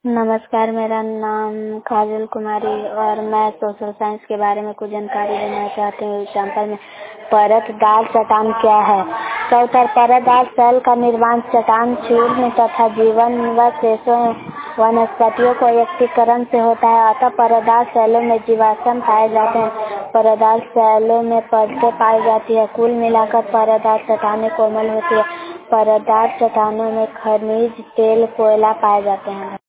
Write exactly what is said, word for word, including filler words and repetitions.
नमस्कार, मेरा नाम काजल कुमारी और मैं सोशल साइंस के बारे में कुछ जानकारी देना चाहती हूँ। एग्जाम्पल में परतदार चट्टान क्या है? तो उत्तर परतदार सेल का निर्माण चट्टान चूर्ण तथा जीवन व शेषों वनस्पतियों को एकत्रीकरण से होता है। अतः परतदार सेलों में जीवाश्म पाए जाते हैं। परतदार सेलों में परतें पाई जाती है। कुल मिलाकर परतदार चट्टानें कोमल होती है। परतदार चट्टानों में खनिज तेल कोयला पाए जाते हैं।